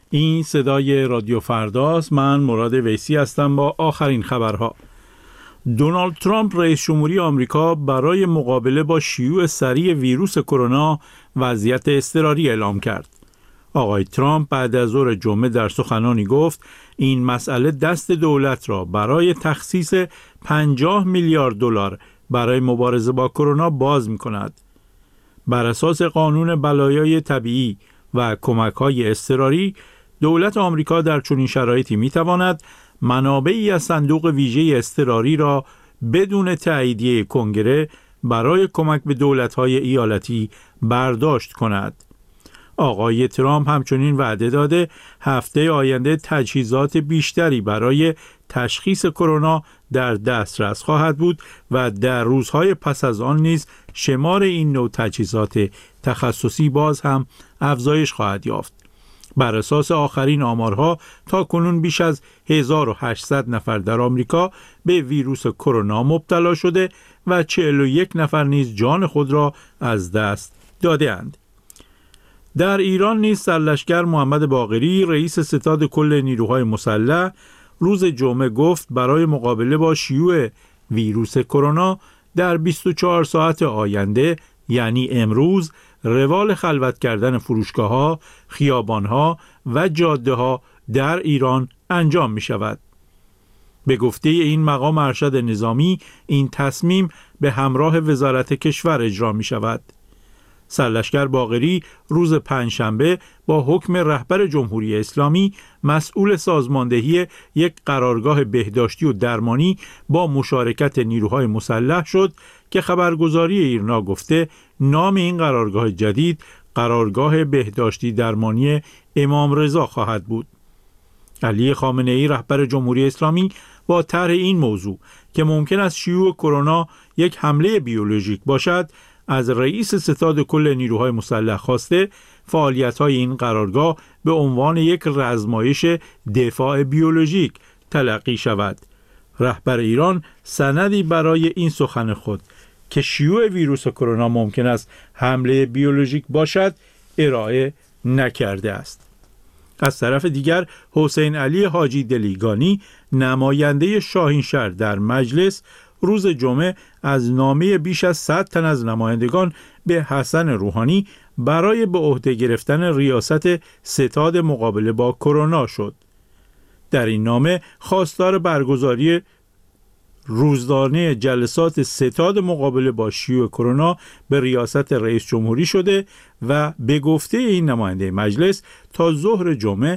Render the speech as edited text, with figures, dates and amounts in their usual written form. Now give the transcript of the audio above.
این صدای رادیو فرداست. من مراد ویسی هستم با آخرین خبرها. دونالد ترامپ رئیس جمهوری آمریکا برای مقابله با شیوع سریع ویروس کرونا وضعیت اضطراری اعلام کرد. آقای ترامپ بعد از ظهر جمعه در سخنانی گفت این مسئله دست دولت را برای تخصیص 50 میلیارد دلار برای مبارزه با کرونا باز می‌کند. بر اساس قانون بلایای طبیعی و کمک‌های اضطراری، دولت آمریکا در چنین شرایطی می‌تواند منابعی از صندوق ویژه اضطراری را بدون تاییدیه کنگره برای کمک به دولت‌های ایالتی برداشت کند. آقای ترامپ همچنین وعده داده هفته آینده تجهیزات بیشتری برای تشخیص کرونا در دسترس خواهد بود و در روزهای پس از آن نیز شمار این نوع تجهیزات تخصصی باز هم افزایش خواهد یافت. بر اساس آخرین آمارها تاکنون بیش از 1800 نفر در آمریکا به ویروس کرونا مبتلا شده و 41 نفر نیز جان خود را از دست داده‌اند. در ایران نیز سرلشکر محمد باقری رئیس ستاد کل نیروهای مسلح روز جمعه گفت برای مقابله با شیوع ویروس کرونا در 24 ساعت آینده یعنی امروز روال خلوت کردن فروشگاه‌ها، خیابان‌ها و جاده‌ها در ایران انجام می شود. به گفته این مقام ارشد نظامی این تصمیم به همراه وزارت کشور اجرا می شود. سرلشکر باقری روز پنجشنبه با حکم رهبر جمهوری اسلامی مسئول سازماندهی یک قرارگاه بهداشتی و درمانی با مشارکت نیروهای مسلح شد که خبرگزاری ایرنا گفته نام این قرارگاه جدید قرارگاه بهداشتی درمانی امام رضا خواهد بود. علی خامنه‌ای رهبر جمهوری اسلامی با طرح این موضوع که ممکن است شیوع کرونا یک حمله بیولوژیک باشد از رئیس ستاد کل نیروهای مسلح خواسته فعالیت‌های این قرارگاه به عنوان یک رزمایش دفاع بیولوژیک تلقی شود. رهبر ایران سندی برای این سخن خود که شیوع ویروس کرونا ممکن است حمله بیولوژیک باشد ارائه نکرده است. از طرف دیگر حسین علی حاجی دلیگانی نماینده شاهینشهر در مجلس روز جمعه از نامه بیش از 100 تن از نمایندگان به حسن روحانی برای به عهده گرفتن ریاست ستاد مقابله با کرونا شد. در این نامه خواستار برگزاری روزانه جلسات ستاد مقابله با شیوع کرونا به ریاست رئیس جمهوری شده و به گفته این نماینده مجلس تا ظهر جمعه